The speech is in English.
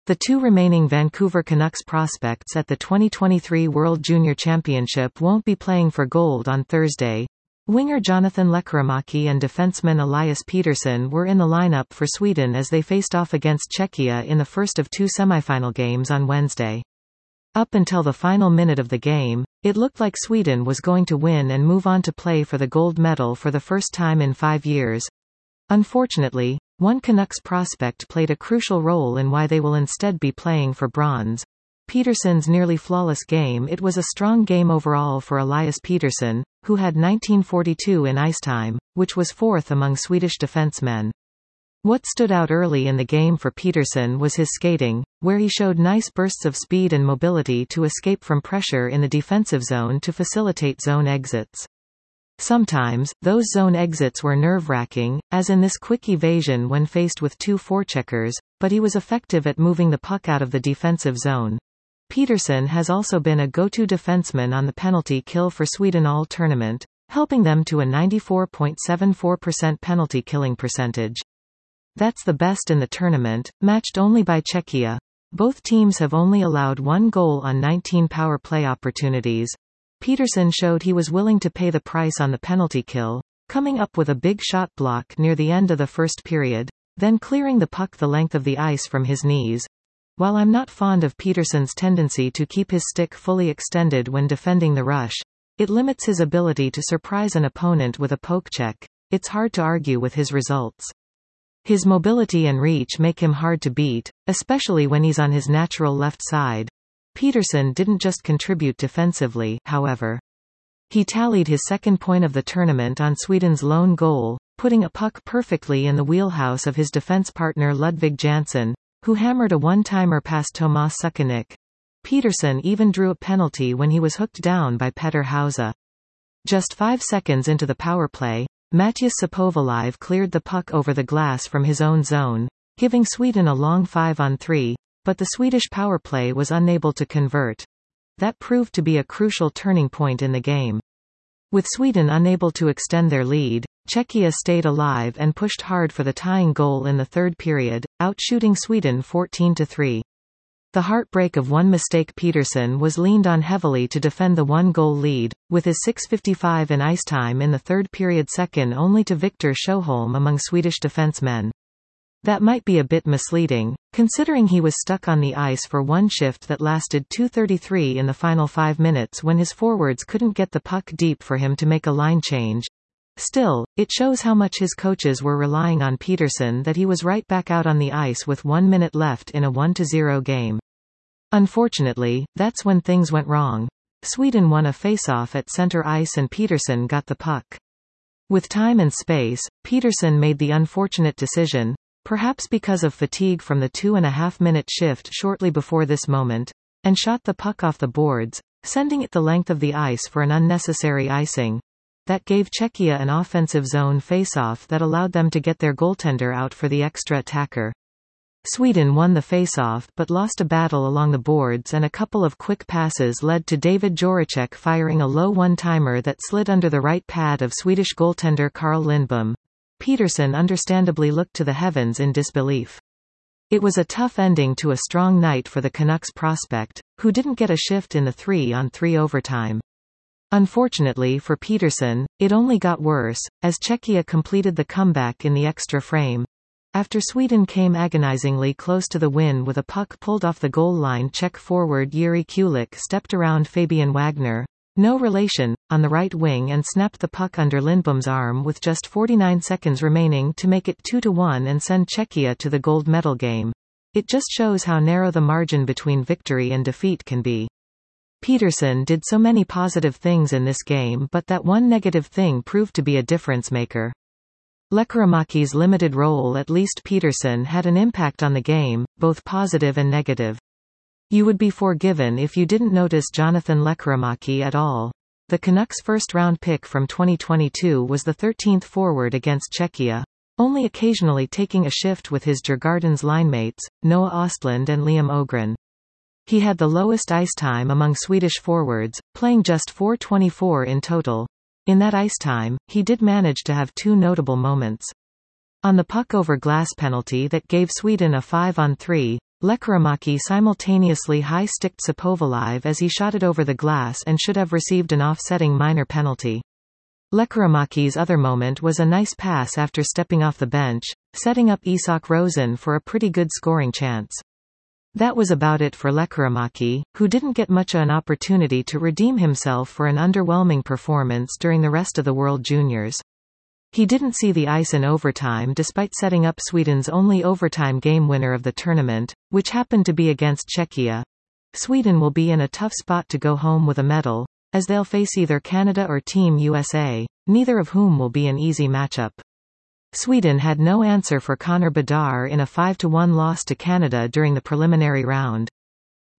The two remaining Vancouver Canucks prospects at the 2023 World Junior Championship won't be playing for gold on Thursday. Winger Jonathan Lekkerimäki and defenseman Elias Pettersson were in the lineup for Sweden as they faced off against Czechia in the first of two semifinal games on Wednesday. Up until the final minute of the game, it looked like Sweden was going to win and move on to play for the gold medal for the first time in 5 years. Unfortunately, one Canucks prospect played a crucial role in why they will instead be playing for bronze. Pettersson's nearly flawless game. It was a strong game overall for Elias Pettersson, who had 1942 in ice time, which was fourth among Swedish defensemen. What stood out early in the game for Pettersson was his skating, where he showed nice bursts of speed and mobility to escape from pressure in the defensive zone to facilitate zone exits. Sometimes, those zone exits were nerve-wracking, as in this quick evasion when faced with two forecheckers, but he was effective at moving the puck out of the defensive zone. Pettersson has also been a go-to defenseman on the penalty kill for Sweden all tournament, helping them to a 94.74% penalty killing percentage. That's the best in the tournament, matched only by Czechia. Both teams have only allowed one goal on 19 power play opportunities. Pettersson showed he was willing to pay the price on the penalty kill, coming up with a big shot block near the end of the first period, then clearing the puck the length of the ice from his knees. While I'm not fond of Pettersson's tendency to keep his stick fully extended when defending the rush, it limits his ability to surprise an opponent with a poke check. It's hard to argue with his results. His mobility and reach make him hard to beat, especially when he's on his natural left side. Pettersson didn't just contribute defensively, however. He tallied his second point of the tournament on Sweden's lone goal, putting a puck perfectly in the wheelhouse of his defense partner Ludvig Jansson, who hammered a one-timer past Tomas Suchanek. Pettersson even drew a penalty when he was hooked down by Petter Hausa. Just 5 seconds into the power play, Matthias Sapovalive cleared the puck over the glass from his own zone, giving Sweden a long 5-on-3. But the Swedish power play was unable to convert. That proved to be a crucial turning point in the game. With Sweden unable to extend their lead, Czechia stayed alive and pushed hard for the tying goal in the third period, outshooting Sweden 14-3. The heartbreak of one mistake. Pettersson was leaned on heavily to defend the one-goal lead, with his 6:55 in ice time in the third period, second only to Victor Sjöholm among Swedish defensemen. That might be a bit misleading, considering he was stuck on the ice for one shift that lasted 2:33 in the final 5 minutes when his forwards couldn't get the puck deep for him to make a line change. Still, it shows how much his coaches were relying on Pettersson that he was right back out on the ice with 1 minute left in a 1-0 game. Unfortunately, that's when things went wrong. Sweden won a face-off at center ice and Pettersson got the puck. With time and space, Pettersson made the unfortunate decision, perhaps because of fatigue from the 2.5-minute shift shortly before this moment, and shot the puck off the boards, sending it the length of the ice for an unnecessary icing. That gave Czechia an offensive zone face-off that allowed them to get their goaltender out for the extra attacker. Sweden won the face-off but lost a battle along the boards, and a couple of quick passes led to David Joracek firing a low one-timer that slid under the right pad of Swedish goaltender Carl Lindbom. Pettersson understandably looked to the heavens in disbelief. It was a tough ending to a strong night for the Canucks prospect, who didn't get a shift in the 3-on-3 overtime. Unfortunately for Pettersson, it only got worse, as Czechia completed the comeback in the extra frame. After Sweden came agonizingly close to the win with a puck pulled off the goal line, Czech forward Jiří Kulik stepped around Fabian Wagner, no relation, on the right wing and snapped the puck under Lindbom's arm with just 49 seconds remaining to make it 2-1 and send Czechia to the gold medal game. It just shows how narrow the margin between victory and defeat can be. Pettersson did so many positive things in this game, but that one negative thing proved to be a difference maker. Lekkerimäki's limited role. At least Pettersson had an impact on the game, both positive and negative. You would be forgiven if you didn't notice Jonathan Lekkerimäki at all. The Canucks' first-round pick from 2022 was the 13th forward against Czechia, only occasionally taking a shift with his Djurgårdens linemates, Noah Ostlund and Liam Öhgren. He had the lowest ice time among Swedish forwards, playing just 4:24 in total. In that ice time, he did manage to have 2 notable moments. On the puck over glass penalty that gave Sweden a 5-on-3, Lekkerimäki simultaneously high-sticked Sapovalive as he shot it over the glass and should have received an offsetting minor penalty. Lekkerimäki's other moment was a nice pass after stepping off the bench, setting up Isak Rosen for a pretty good scoring chance. That was about it for Lekkerimäki, who didn't get much an opportunity to redeem himself for an underwhelming performance during the rest of the World Juniors. He didn't see the ice in overtime despite setting up Sweden's only overtime game winner of the tournament, which happened to be against Czechia. Sweden will be in a tough spot to go home with a medal, as they'll face either Canada or Team USA, neither of whom will be an easy matchup. Sweden had no answer for Connor Bedard in a 5-1 loss to Canada during the preliminary round.